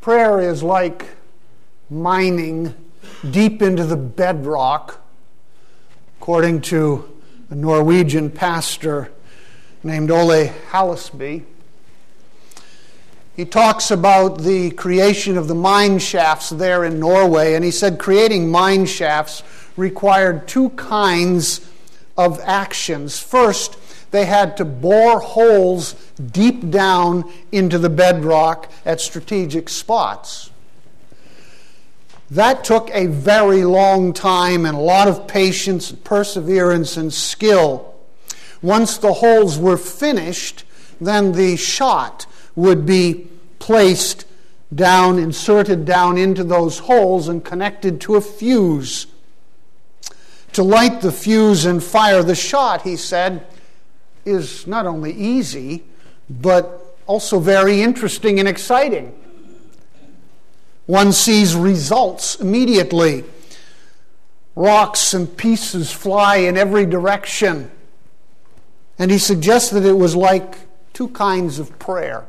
Prayer is like mining deep into the bedrock, according to a Norwegian pastor named Ole Hallesby. He talks about the creation of the mine shafts there in Norway, and he said creating mine shafts required two kinds of actions. First, they had to bore holes deep down into the bedrock at strategic spots. That took a very long time and a lot of patience, perseverance, and skill. Once the holes were finished, then the shot would be placed down, inserted down into those holes and connected to a fuse. To light the fuse and fire the shot, he said, is not only easy, but also very interesting and exciting. One sees results immediately. Rocks and pieces fly in every direction. And he suggested it was like two kinds of prayer.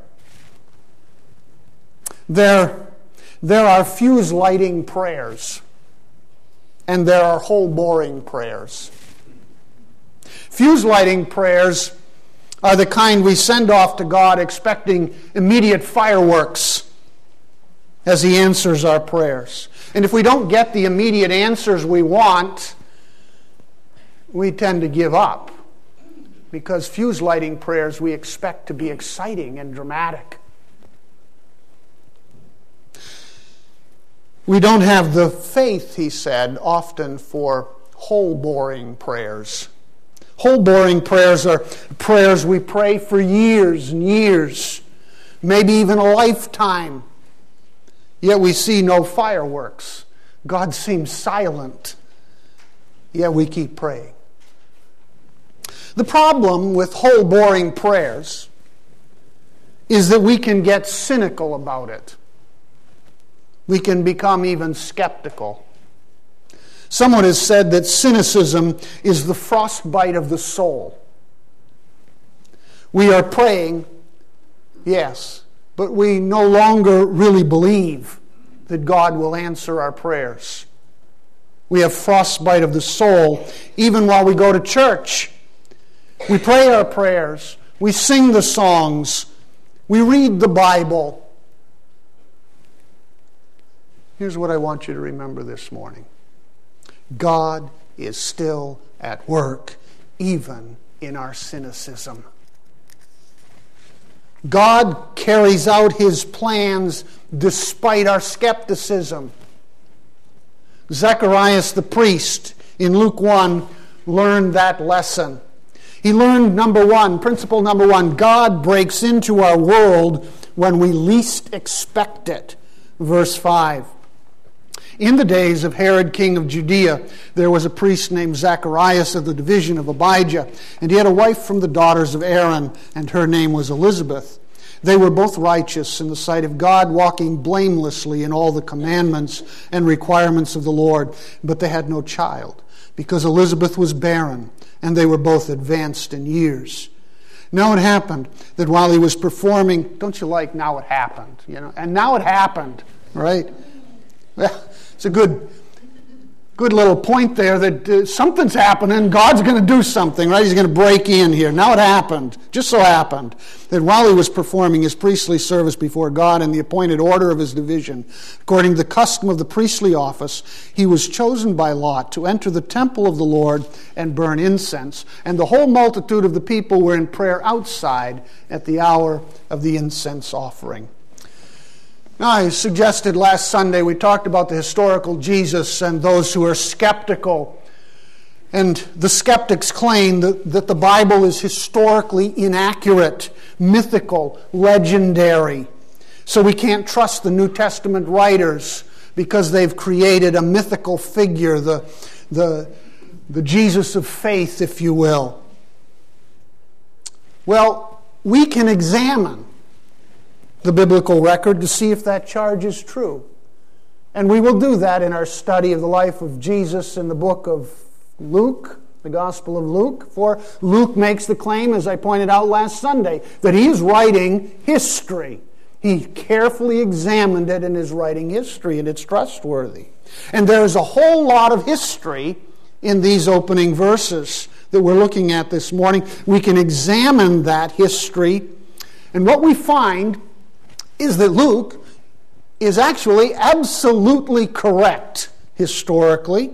There are fuse lighting prayers, and there are hole boring prayers. Fuse lighting prayers are the kind we send off to God expecting immediate fireworks as He answers our prayers. And if we don't get the immediate answers we want, we tend to give up. Because fuse lighting prayers we expect to be exciting and dramatic. We don't have the faith, he said, often for hole-boring prayers. Hole-boring prayers are prayers we pray for years and years, maybe even a lifetime. Yet we see no fireworks. God seems silent. Yet we keep praying. The problem with hole-boring prayers is that we can get cynical about it. We can become even skeptical. Someone has said that cynicism is the frostbite of the soul. We are praying, yes, but we no longer really believe that God will answer our prayers. We have frostbite of the soul even while we go to church. We pray our prayers. We sing the songs. We read the Bible. Here's what I want you to remember this morning. God is still at work, even in our cynicism. God carries out His plans despite our skepticism. Zacharias the priest in Luke 1 learned that lesson. He learned principle number one, God breaks into our world when we least expect it. Verse 5. In the days of Herod, king of Judea, there was a priest named Zacharias of the division of Abijah, and he had a wife from the daughters of Aaron, and her name was Elizabeth. They were both righteous in the sight of God, walking blamelessly in all the commandments and requirements of the Lord, but they had no child, because Elizabeth was barren, and they were both advanced in years. Now it happened that while he was performing, don't you like now it happened, And now it happened, right? Well, it's a good little point there that something's happening. God's going to do something, right? He's going to break in here. Now it happened, just so happened, that while he was performing his priestly service before God in the appointed order of his division, according to the custom of the priestly office, he was chosen by lot to enter the temple of the Lord and burn incense. And the whole multitude of the people were in prayer outside at the hour of the incense offering. Now, I suggested last Sunday we talked about the historical Jesus and those who are skeptical. And the skeptics claim that the Bible is historically inaccurate, mythical, legendary. So we can't trust the New Testament writers because they've created a mythical figure, the Jesus of faith, if you will. Well, we can examine the biblical record to see if that charge is true. And we will do that in our study of the life of Jesus in the book of Luke, the Gospel of Luke. For Luke makes the claim, as I pointed out last Sunday, that he is writing history. He carefully examined it in his writing history, and it's trustworthy. And there's a whole lot of history in these opening verses that we're looking at this morning. We can examine that history, and what we find is that Luke is actually absolutely correct historically.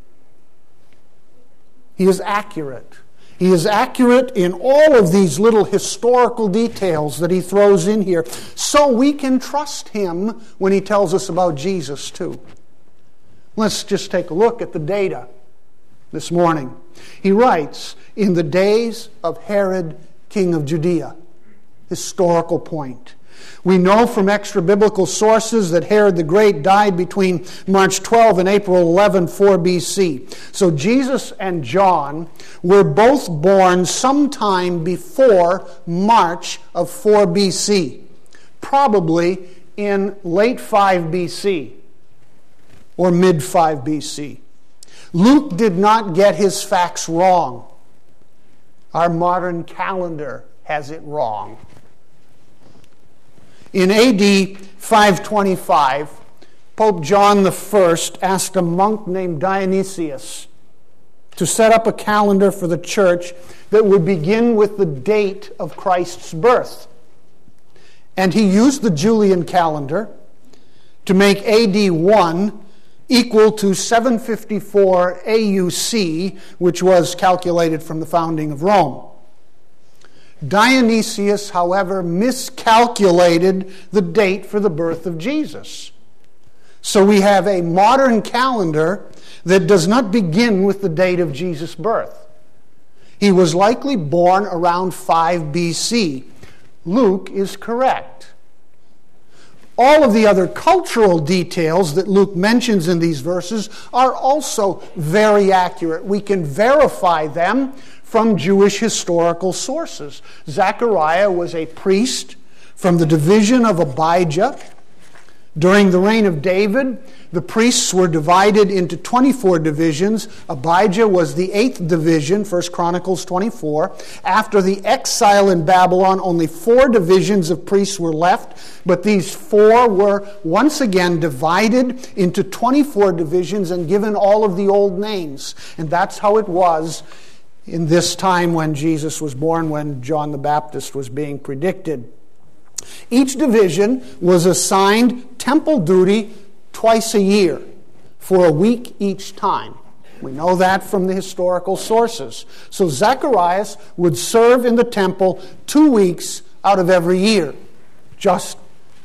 He is accurate. He is accurate in all of these little historical details that he throws in here, so we can trust him when he tells us about Jesus too. Let's just take a look at the data this morning. He writes, in the days of Herod, king of Judea. Historical point. We know from extra-biblical sources that Herod the Great died between March 12 and April 11, 4 BC. So Jesus and John were both born sometime before March of 4 BC, probably in late 5 BC or mid 5 BC. Luke did not get his facts wrong. Our modern calendar has it wrong. In AD 525, Pope John I asked a monk named Dionysius to set up a calendar for the church that would begin with the date of Christ's birth. And he used the Julian calendar to make AD 1 equal to 754 AUC, which was calculated from the founding of Rome. Dionysius, however, miscalculated the date for the birth of Jesus. So we have a modern calendar that does not begin with the date of Jesus' birth. He was likely born around 5 BC. Luke is correct. All of the other cultural details that Luke mentions in these verses are also very accurate. We can verify them from Jewish historical sources. Zechariah was a priest from the division of Abijah. During the reign of David, the priests were divided into 24 divisions. Abijah was the 8th division, 1 Chronicles 24. After the exile in Babylon, only 4 divisions of priests were left, but these 4 were once again divided into 24 divisions and given all of the old names. And that's how it was in this time when Jesus was born, when John the Baptist was being predicted. Each division was assigned temple duty twice a year for a week each time. We know that from the historical sources. So Zacharias would serve in the temple 2 weeks out of every year, just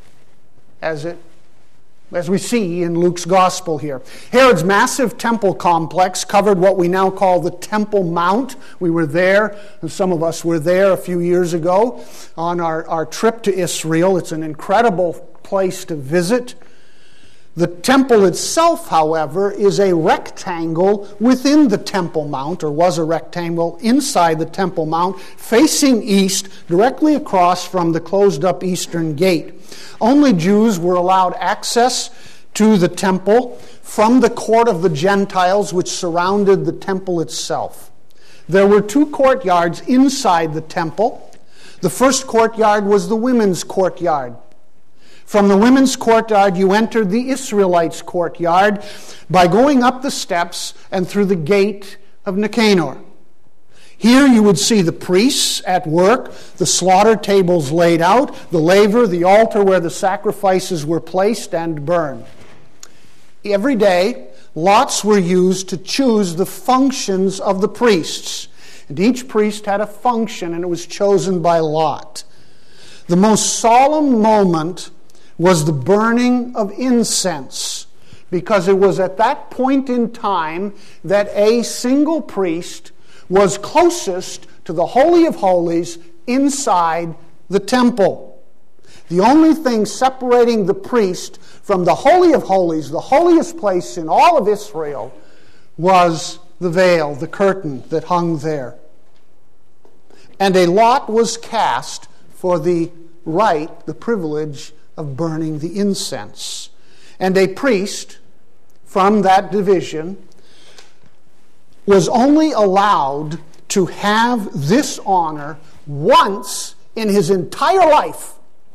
as we see in Luke's gospel here. Herod's massive temple complex covered what we now call the Temple Mount. We were there, and some of us were there a few years ago on our trip to Israel. It's an incredible place to visit. The temple itself, however, is a rectangle within the Temple Mount, or was a rectangle inside the Temple Mount, facing east, directly across from the closed-up eastern gate. Only Jews were allowed access to the temple from the court of the Gentiles, which surrounded the temple itself. There were 2 courtyards inside the temple. The first courtyard was the women's courtyard. From the women's courtyard, you entered the Israelites' courtyard by going up the steps and through the gate of Nicanor. Here you would see the priests at work, the slaughter tables laid out, the laver, the altar where the sacrifices were placed and burned. Every day, lots were used to choose the functions of the priests. And each priest had a function, and it was chosen by lot. The most solemn moment was the burning of incense, because it was at that point in time that a single priest was closest to the Holy of Holies inside the temple. The only thing separating the priest from the Holy of Holies, the holiest place in all of Israel, was the veil, the curtain that hung there. And a lot was cast for the right, the privilege of burning the incense. And a priest from that division was only allowed to have this honor once in his entire life.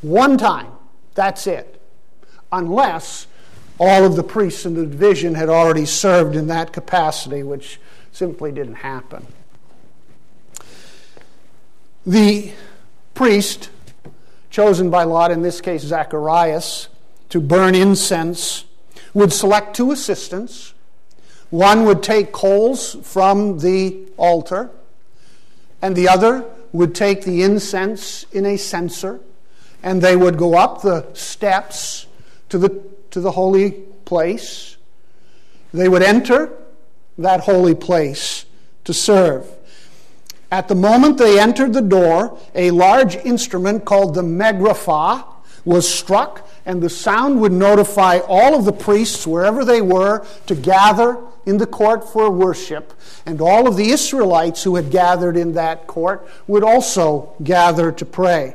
One time. That's it. Unless all of the priests in the division had already served in that capacity, which simply didn't happen. The priest, chosen by Lot, in this case Zacharias, to burn incense, would select two assistants. One would take coals from the altar, and the other would take the incense in a censer, and they would go up the steps to the holy place. They would enter that holy place to serve. At the moment they entered the door, a large instrument called the megraphah was struck, and the sound would notify all of the priests, wherever they were, to gather in the court for worship. And all of the Israelites who had gathered in that court would also gather to pray.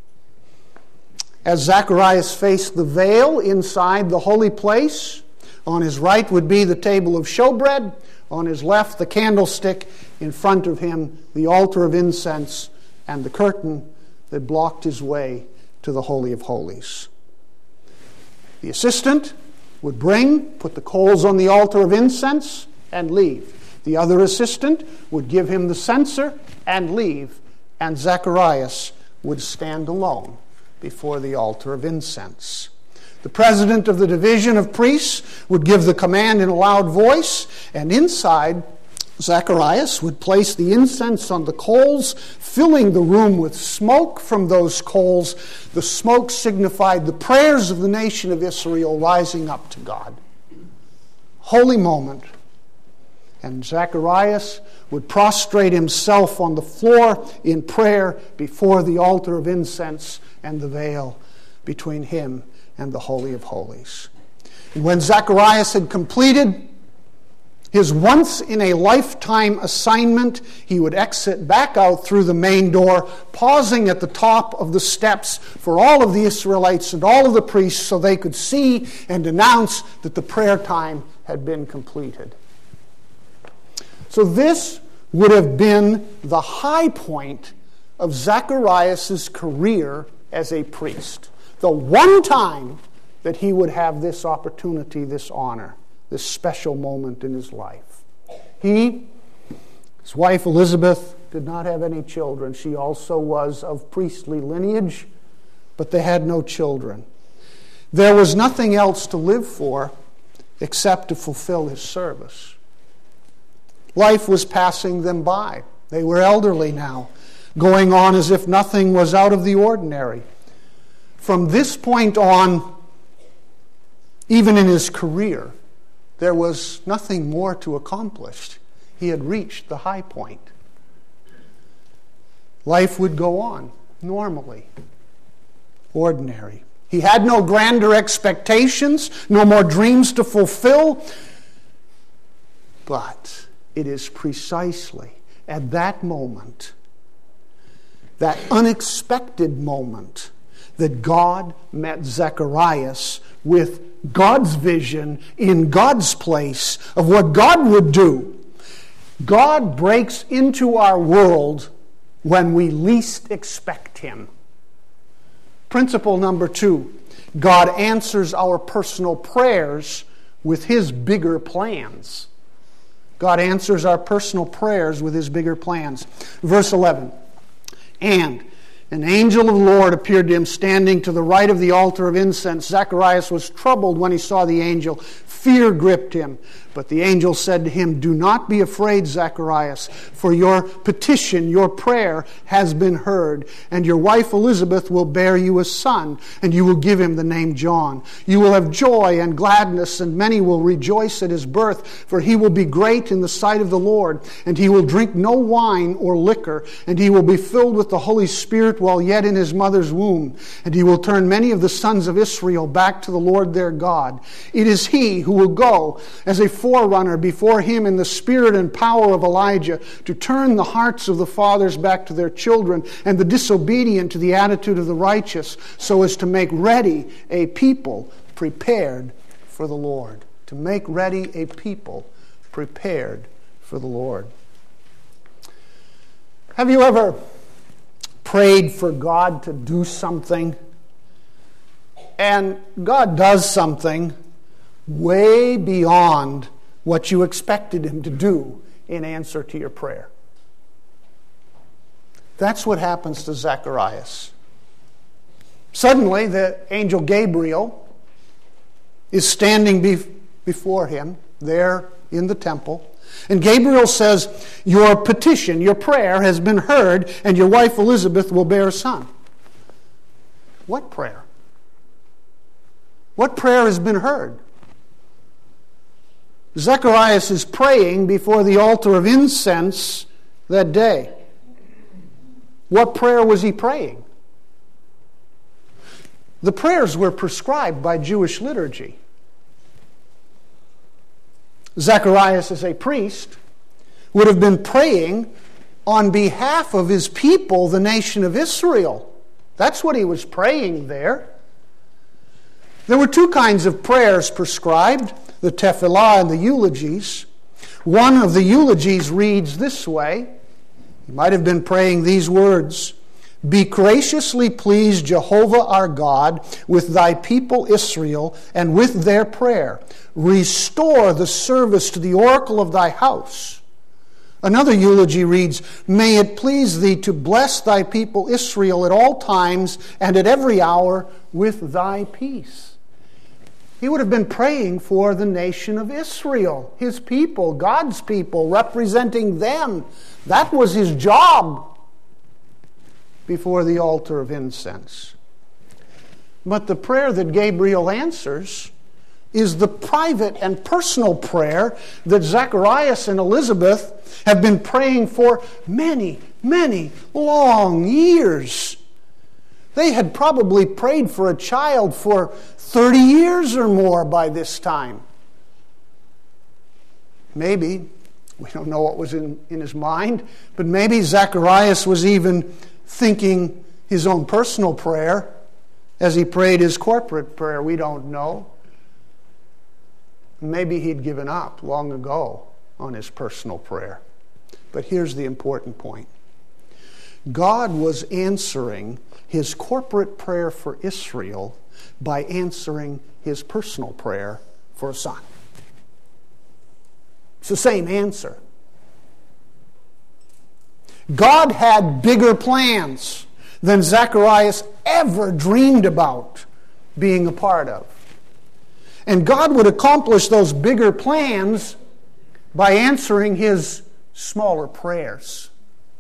As Zacharias faced the veil inside the holy place, on his right would be the table of showbread, on his left the candlestick, in front of him the altar of incense, and the curtain that blocked his way to the Holy of Holies. The assistant would put the coals on the altar of incense and leave. The other assistant would give him the censer and leave, and Zacharias would stand alone before the altar of incense. The president of the division of priests would give the command in a loud voice, and inside, Zacharias would place the incense on the coals, filling the room with smoke from those coals. The smoke signified the prayers of the nation of Israel rising up to God. Holy moment. And Zacharias would prostrate himself on the floor in prayer before the altar of incense and the veil between him and the Holy of Holies. And when Zacharias had completed his once-in-a-lifetime assignment, he would exit back out through the main door, pausing at the top of the steps for all of the Israelites and all of the priests so they could see and announce that the prayer time had been completed. So this would have been the high point of Zacharias' career as a priest. The one time that he would have this opportunity, this honor, this special moment in his life. His wife Elizabeth, did not have any children. She also was of priestly lineage, but they had no children. There was nothing else to live for except to fulfill his service. Life was passing them by. They were elderly now, going on as if nothing was out of the ordinary. From this point on, even in his career, there was nothing more to accomplish. He had reached the high point. Life would go on normally, ordinary. He had no grander expectations, no more dreams to fulfill. But it is precisely at that moment, that unexpected moment, that God met Zacharias with God's vision in God's place of what God would do. God breaks into our world when we least expect Him. Principle number 2, God answers our personal prayers with His bigger plans. God answers our personal prayers with His bigger plans. Verse 11, and an angel of the Lord appeared to him standing to the right of the altar of incense. Zacharias was troubled when he saw the angel. Fear gripped him. But the angel said to him, do not be afraid, Zacharias, for your petition, your prayer has been heard, and your wife Elizabeth will bear you a son, and you will give him the name John. You will have joy and gladness, and many will rejoice at his birth, for he will be great in the sight of the Lord, and he will drink no wine or liquor, and he will be filled with the Holy Spirit while yet in his mother's womb, and he will turn many of the sons of Israel back to the Lord their God. It is he who will go as a forerunner before him in the spirit and power of Elijah, to turn the hearts of the fathers back to their children and the disobedient to the attitude of the righteous, so as to make ready a people prepared for the Lord. To make ready a people prepared for the Lord. Have you ever prayed for God to do something And God does something way beyond what you expected him to do in answer to your prayer. That's what happens to Zacharias. Suddenly, the angel Gabriel is standing before him there in the temple. And Gabriel says, your petition, your prayer has been heard, and your wife Elizabeth will bear a son. What prayer? What prayer has been heard? Zacharias is praying before the altar of incense that day. What prayer was he praying? The prayers were prescribed by Jewish liturgy. Zacharias, as a priest, would have been praying on behalf of his people, the nation of Israel. That's what he was praying there. There were two kinds of prayers prescribed, the tefillah and the eulogies. One of the eulogies reads this way. He might have been praying these words, be graciously pleased, Jehovah our God, with thy people Israel, and with their prayer. Restore the service to the oracle of thy house. Another eulogy reads, may it please thee to bless thy people Israel at all times and at every hour with thy peace. He would have been praying for the nation of Israel, his people, God's people, representing them. That was his job before the altar of incense. But the prayer that Gabriel answers is the private and personal prayer that Zacharias and Elizabeth have been praying for many, many long years. They had probably prayed for a child for 30 years or more by this time. Maybe, we don't know what was in his mind, but maybe Zacharias was even thinking his own personal prayer as he prayed his corporate prayer. We don't know. Maybe he'd given up long ago on his personal prayer. But here's the important point. God was answering his corporate prayer for Israel by answering his personal prayer for a son. It's the same answer. God had bigger plans than Zacharias ever dreamed about being a part of. And God would accomplish those bigger plans by answering his smaller prayers.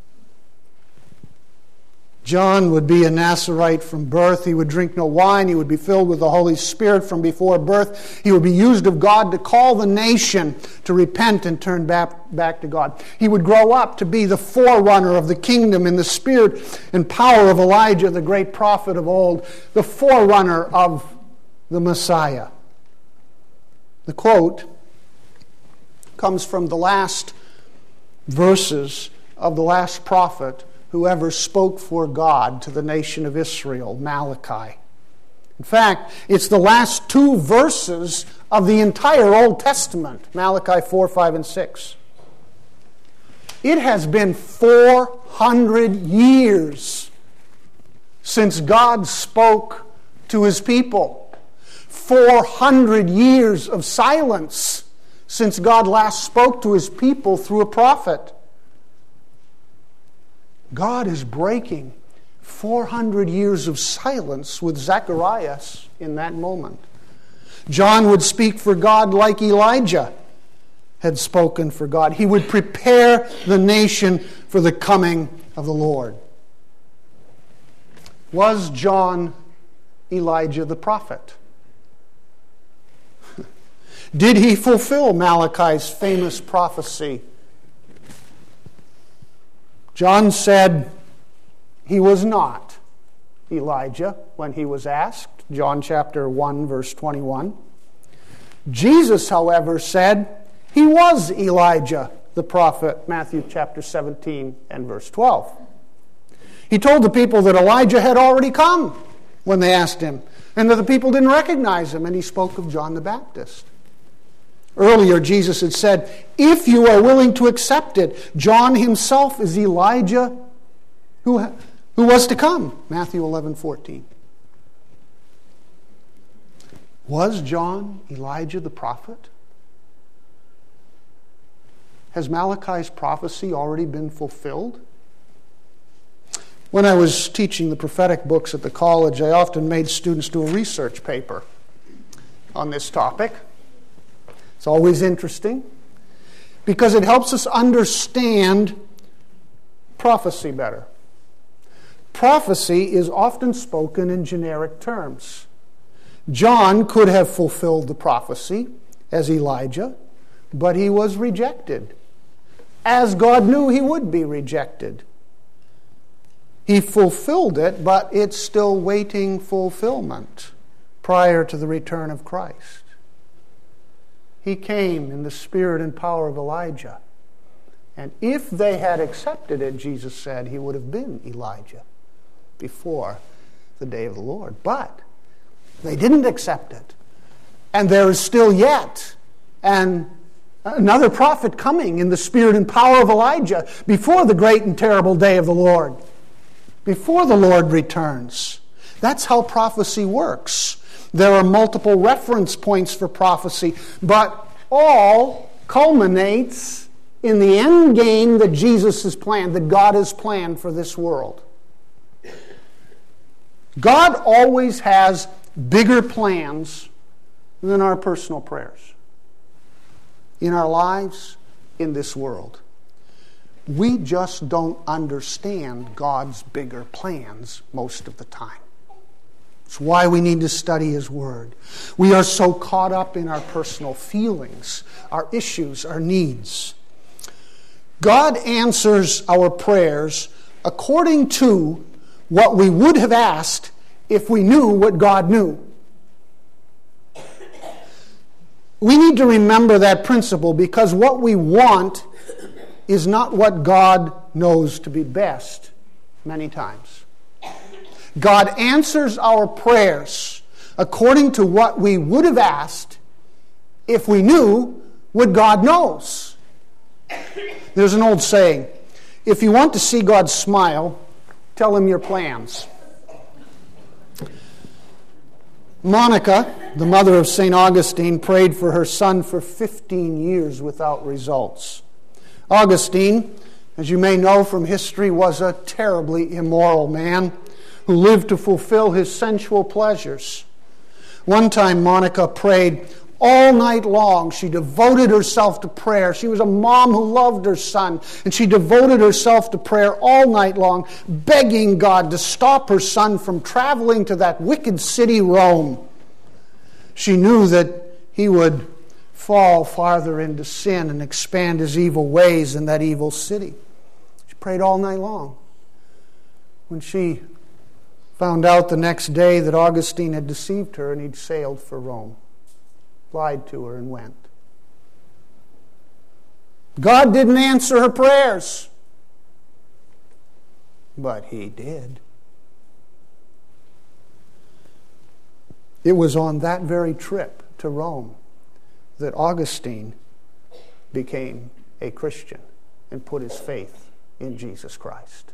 John would be a Nazirite from birth. He would drink no wine. He would be filled with the Holy Spirit from before birth. He would be used of God to call the nation to repent and turn back to God. He would grow up to be the forerunner of the kingdom in the spirit and power of Elijah, the great prophet of old, the forerunner of the Messiah. The quote comes from the last verses of the last prophet who ever spoke for God to the nation of Israel, Malachi. In fact, it's the last two verses of the entire Old Testament, Malachi 4, 5, and 6. It has been 400 years since God spoke to his people. 400 years of silence since God last spoke to his people through a prophet. God is breaking 400 years of silence with Zacharias in that moment. John would speak for God like Elijah had spoken for God. He would prepare the nation for the coming of the Lord. Was John Elijah the prophet? Did he fulfill Malachi's famous prophecy? John said he was not Elijah when he was asked, John chapter 1, verse 21. Jesus, however, said he was Elijah, the prophet, Matthew chapter 17 and verse 12. He told the people that Elijah had already come when they asked him, and that the people didn't recognize him, and he spoke of John the Baptist. Earlier, Jesus had said, if you are willing to accept it, John himself is Elijah who was to come. Matthew 11:14. Was John Elijah the prophet? Has Malachi's prophecy already been fulfilled? When I was teaching the prophetic books at the college, I often made students do a research paper on this topic. It's always interesting because it helps us understand prophecy better. Prophecy is often spoken in generic terms. John could have fulfilled the prophecy as Elijah, but he was rejected, as God knew he would be rejected. He fulfilled it, but it's still waiting fulfillment prior to the return of Christ. He came in the spirit and power of Elijah. And if they had accepted it, Jesus said, he would have been Elijah before the day of the Lord. But they didn't accept it. And there is still yet another prophet coming in the spirit and power of Elijah before the great and terrible day of the Lord, before the Lord returns. That's how prophecy works. There are multiple reference points for prophecy, but all culminates in the end game that Jesus has planned, that God has planned for this world. God always has bigger plans than our personal prayers in our lives, in this world. We just don't understand God's bigger plans most of the time. It's why we need to study His Word. We are so caught up in our personal feelings, our issues, our needs. God answers our prayers according to what we would have asked if we knew what God knew. We need to remember that principle because what we want is not what God knows to be best many times. God answers our prayers according to what we would have asked if we knew what God knows. There's an old saying, if you want to see God smile, tell Him your plans. Monica, the mother of St. Augustine, prayed for her son for 15 years without results. Augustine, as you may know from history, was a terribly immoral man who lived to fulfill his sensual pleasures. One time Monica prayed all night long. She devoted herself to prayer. She was a mom who loved her son, and she devoted herself to prayer all night long, begging God to stop her son from traveling to that wicked city, Rome. She knew that he would fall farther into sin and expand his evil ways in that evil city. She prayed all night long. When she found out the next day that Augustine had deceived her and he'd sailed for Rome, lied to her and went. God didn't answer her prayers, but He did. It was on that very trip to Rome that Augustine became a Christian and put his faith in Jesus Christ,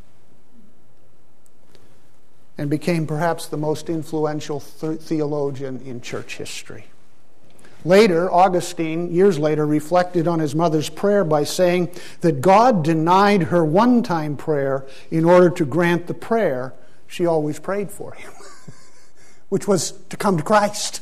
and became perhaps the most influential theologian in church history. Later, Augustine, years later, reflected on his mother's prayer by saying that God denied her one-time prayer in order to grant the prayer she always prayed for him, which was to come to Christ.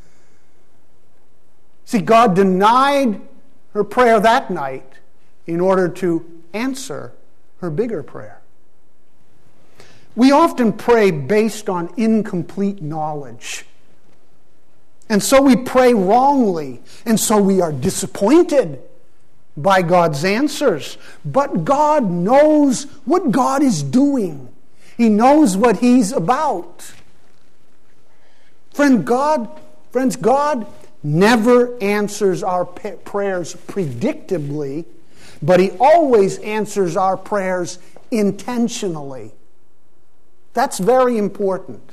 See, God denied her prayer that night in order to answer her bigger prayer. We often pray based on incomplete knowledge. And so we pray wrongly, and so we are disappointed by God's answers. But God knows what God is doing. He knows what He's about. Friends, God never answers our prayers predictably, but He always answers our prayers intentionally. That's very important.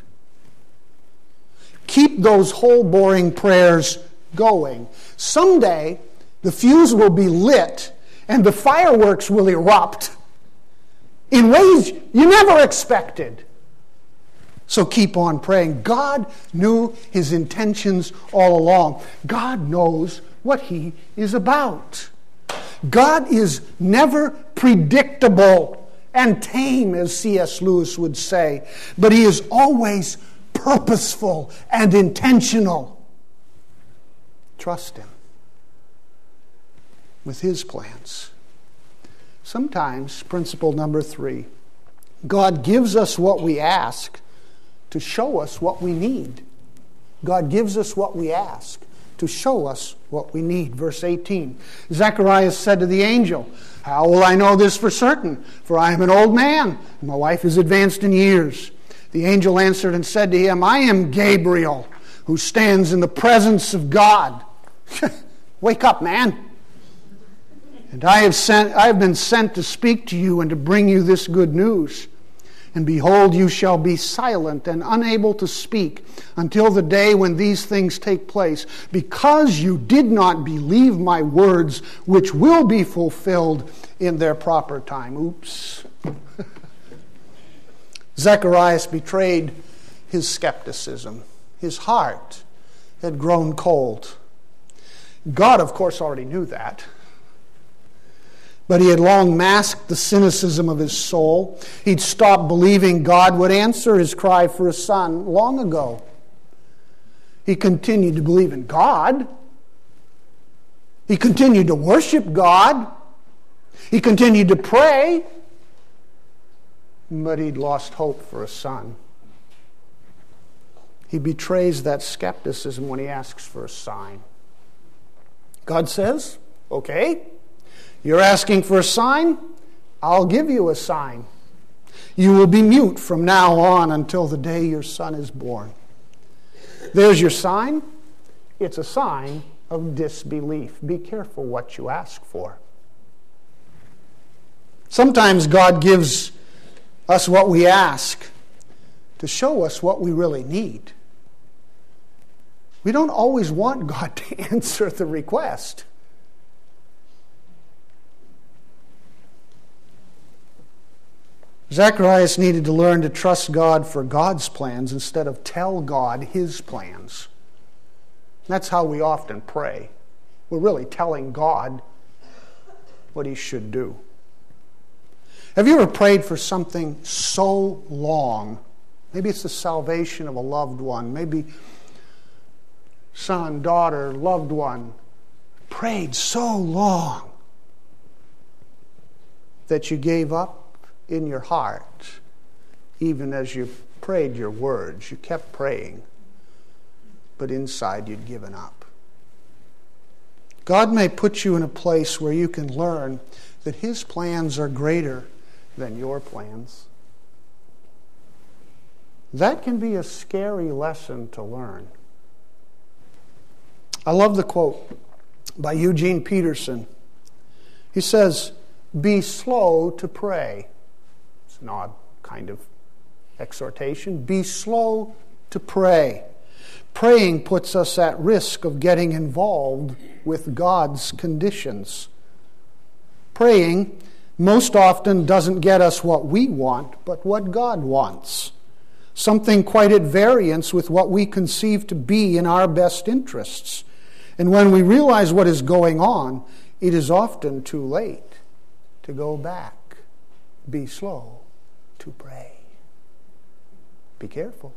Keep those whole boring prayers going. Someday, the fuse will be lit and the fireworks will erupt in ways you never expected. So keep on praying. God knew his intentions all along. God knows what he is about. God is never predictable and tame, as C.S. Lewis would say, but he is always purposeful and intentional. Trust him with his plans. Sometimes, principle number 3, God gives us what we ask to show us what we need. God gives us what we ask to show us what we need. Verse 18, Zacharias said to the angel, "How will I know this for certain? For I am an old man, and my wife is advanced in years." The angel answered and said to him, "I am Gabriel, who stands in the presence of God." Wake up, man. "And I have been sent to speak to you and to bring you this good news. And behold, you shall be silent and unable to speak until the day when these things take place, because you did not believe my words, which will be fulfilled in their proper time." Oops. Zacharias betrayed his skepticism. His heart had grown cold. God, of course, already knew that. But he had long masked the cynicism of his soul. He'd stopped believing God would answer his cry for a son long ago. He continued to believe in God. He continued to worship God. He continued to pray. But he'd lost hope for a son. He betrays that skepticism when he asks for a sign. God says, "Okay, you're asking for a sign? I'll give you a sign. You will be mute from now on until the day your son is born." There's your sign. It's a sign of disbelief. Be careful what you ask for. Sometimes God gives us what we ask to show us what we really need. We don't always want God to answer the request. Zacharias needed to learn to trust God for God's plans instead of tell God his plans. That's how we often pray. We're really telling God what he should do. Have you ever prayed for something so long? Maybe it's the salvation of a loved one. Maybe son, daughter, loved one. Prayed so long that you gave up in your heart, even as you prayed your words. You kept praying, but inside you'd given up. God may put you in a place where you can learn that his plans are greater than your plans. That can be a scary lesson to learn. I love the quote by Eugene Peterson. He says, "Be slow to pray." It's an odd kind of exhortation. Be slow to pray. Praying puts us at risk of getting involved with God's conditions. Praying most often doesn't get us what we want, but what God wants. Something quite at variance with what we conceive to be in our best interests. And when we realize what is going on, it is often too late to go back. Be slow to pray. Be careful.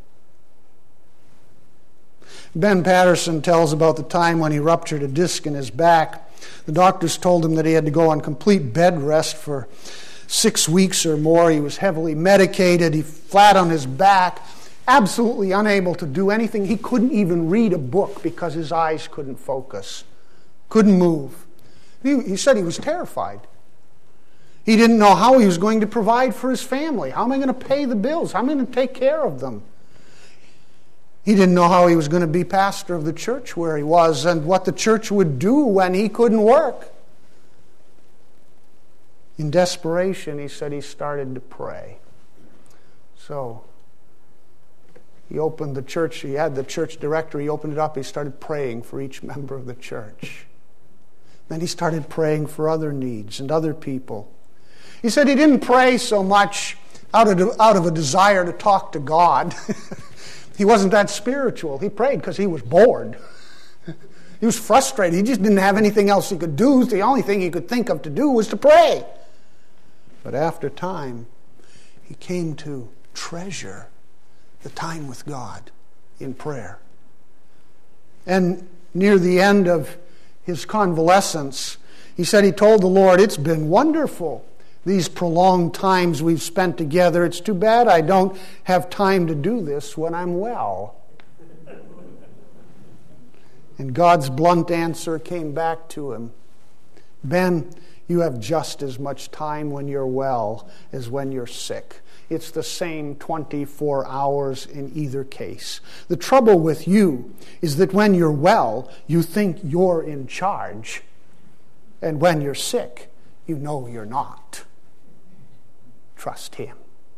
Ben Patterson tells about the time when he ruptured a disc in his back. The doctors told him that he had to go on complete bed rest for 6 weeks or more. He was heavily medicated. He flat on his back, absolutely unable to do anything. He couldn't even read a book because his eyes couldn't focus, couldn't move. He said he was terrified. He didn't know how he was going to provide for his family. How am I going to pay the bills? How am I going to take care of them? He didn't know how he was going to be pastor of the church where he was and what the church would do when he couldn't work. In desperation, he said he started to pray. So he opened the church. He had the church directory. He opened it up. He started praying for each member of the church. Then he started praying for other needs and other people. He said he didn't pray so much out of a desire to talk to God. He wasn't that spiritual. He prayed because he was bored. He was frustrated. He just didn't have anything else he could do. The only thing he could think of to do was to pray. But after time, he came to treasure the time with God in prayer. And near the end of his convalescence, he said he told the Lord, "It's been wonderful, these prolonged times we've spent together. It's too bad I don't have time to do this when I'm well." And God's blunt answer came back to him. "Ben, you have just as much time when you're well as when you're sick. It's the same 24 hours in either case. The trouble with you is that when you're well, you think you're in charge. And when you're sick, you know you're not. Trust Him."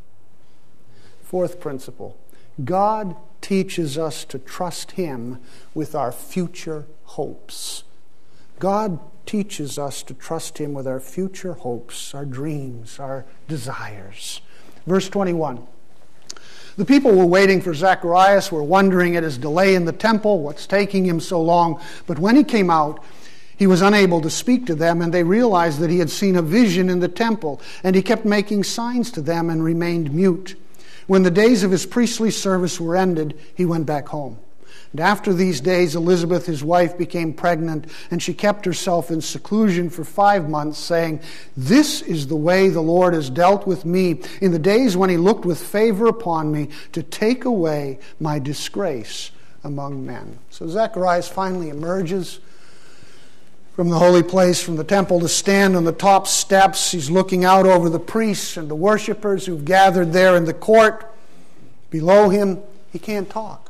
Fourth principle, God teaches us to trust Him with our future hopes. God teaches us to trust Him with our future hopes, our dreams, our desires. Verse 21. The people were waiting for Zacharias, were wondering at his delay in the temple, what's taking him so long. But when he came out, he was unable to speak to them, and they realized that he had seen a vision in the temple, and he kept making signs to them and remained mute. When the days of his priestly service were ended, he went back home. And after these days, Elizabeth, his wife, became pregnant, and she kept herself in seclusion for 5 months, saying, "This is the way the Lord has dealt with me in the days when He looked with favor upon me to take away my disgrace among men." So Zacharias finally emerges from the holy place, from the temple, to stand on the top steps. He's looking out over the priests and the worshipers who've gathered there in the court. Below him, he can't talk.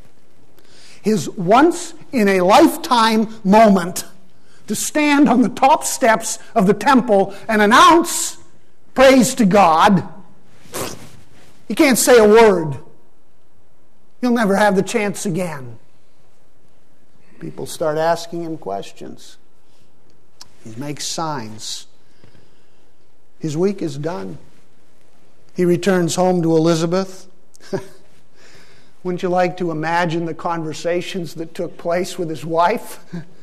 His once-in-a-lifetime moment to stand on the top steps of the temple and announce praise to God. He can't say a word. He'll never have the chance again. People start asking him questions. He makes signs. His week is done. He returns home to Elizabeth. Wouldn't you like to imagine the conversations that took place with his wife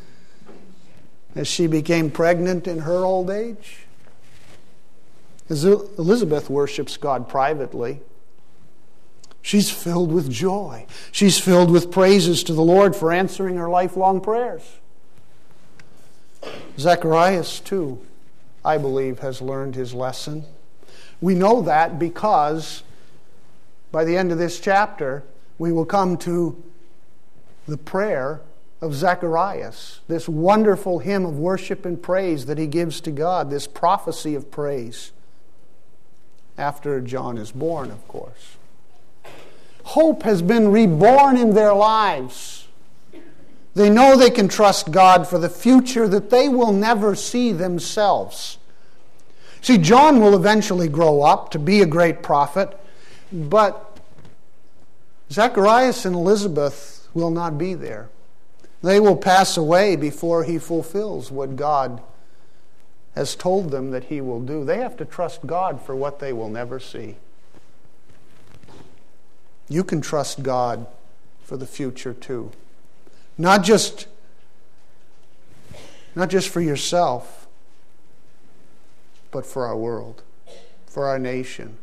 as she became pregnant in her old age? As Elizabeth worships God privately, she's filled with joy. She's filled with praises to the Lord for answering her lifelong prayers. Zacharias, too, I believe, has learned his lesson. We know that because by the end of this chapter, we will come to the prayer of Zacharias, this wonderful hymn of worship and praise that he gives to God, this prophecy of praise, after John is born, of course. Hope has been reborn in their lives. They know they can trust God for the future that they will never see themselves. See, John will eventually grow up to be a great prophet, but Zacharias and Elizabeth will not be there. They will pass away before he fulfills what God has told them that he will do. They have to trust God for what they will never see. You can trust God for the future too. Not just for yourself, but for our world, for our nation.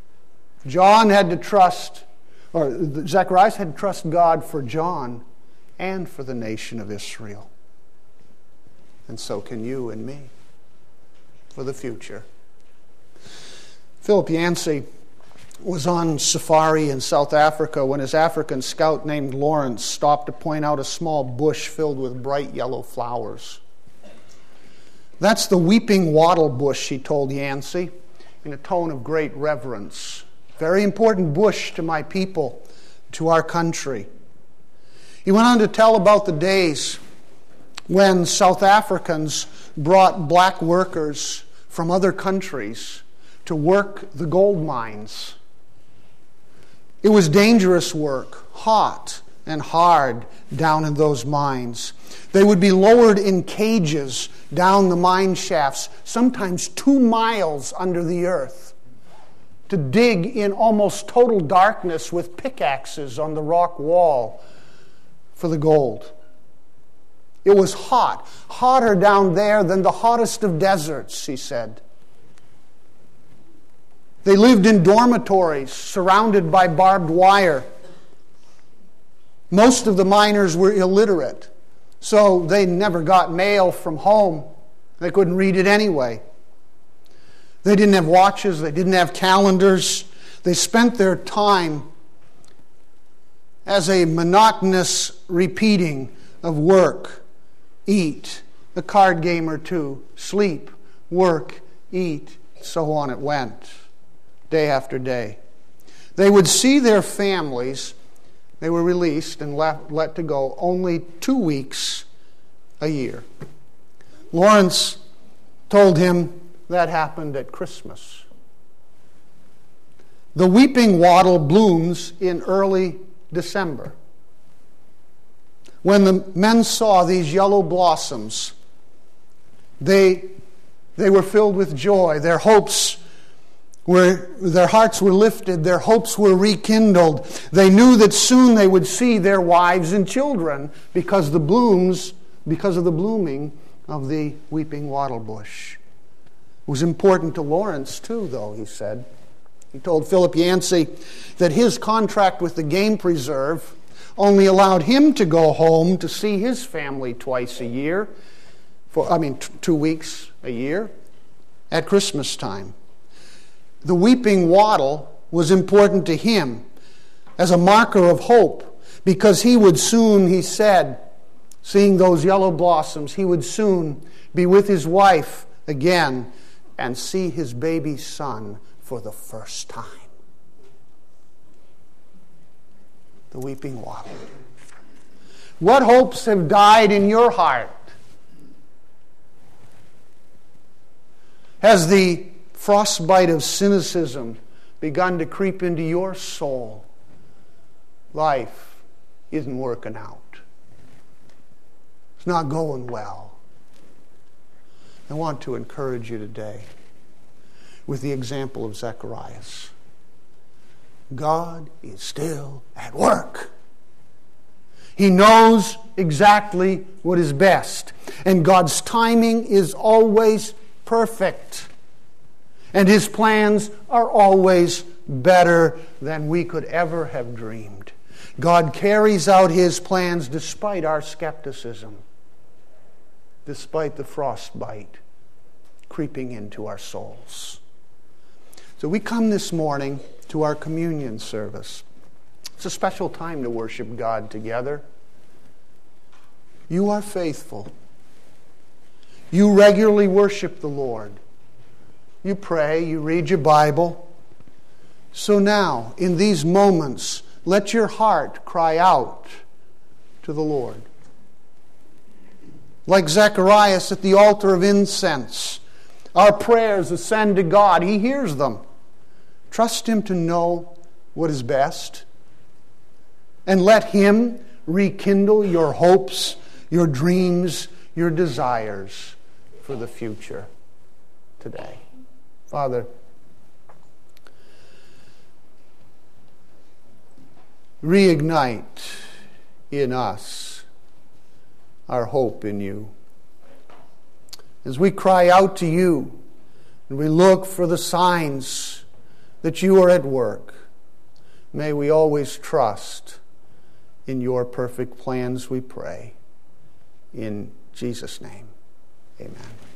Zacharias had to trust God for John and for the nation of Israel. And so can you and me for the future. Philip Yancey was on safari in South Africa when his African scout named Lawrence stopped to point out a small bush filled with bright yellow flowers. "That's the weeping wattle bush," he told Yancey in a tone of great reverence. "Very important bush to my people, to our country." He went on to tell about the days when South Africans brought black workers from other countries to work the gold mines. It was dangerous work, hot and hard down in those mines. They would be lowered in cages down the mine shafts, sometimes 2 miles under the earth. to dig in almost total darkness with pickaxes on the rock wall for the gold. It was hot, hotter down there than the hottest of deserts, he said. They lived in dormitories surrounded by barbed wire. Most of the miners were illiterate, so they never got mail from home. They couldn't read it anyway. They didn't have watches. They didn't have calendars. They spent their time as a monotonous repeating of work, eat, a card game or two, sleep, work, eat, so on it went, day after day. They would see their families. They were released and let to go only 2 weeks a year. Lawrence told him that happened at Christmas. The weeping wattle blooms in early December. When the men saw these yellow blossoms, they were filled with joy. Their hearts were lifted. Their hopes were rekindled. They knew that soon they would see their wives and children because of the blooming of the weeping wattle bush. It was important to Lawrence too, though, he said. He told Philip Yancey that his contract with the game preserve only allowed him to go home to see his family twice a year, 2 weeks a year, at Christmas time. The weeping wattle was important to him as a marker of hope because he would soon, he said, seeing those yellow blossoms, he would soon be with his wife again and see his baby son for the first time. The weeping wattle. What hopes have died in your heart? Has the frostbite of cynicism begun to creep into your soul? Life isn't working out. It's not going well. I want to encourage you today with the example of Zacharias. God is still at work. He knows exactly what is best. And God's timing is always perfect. And His plans are always better than we could ever have dreamed. God carries out His plans despite our skepticism, despite the frostbite creeping into our souls. So we come this morning to our communion service. It's a special time to worship God together. You are faithful. You regularly worship the Lord. You pray, you read your Bible. So now, in these moments, let your heart cry out to the Lord. Like Zacharias at the altar of incense, our prayers ascend to God. He hears them. Trust Him to know what is best. And let Him rekindle your hopes, your dreams, your desires for the future today. Father, reignite in us our hope in You. As we cry out to You and we look for the signs that You are at work, may we always trust in Your perfect plans, we pray. In Jesus' name, amen.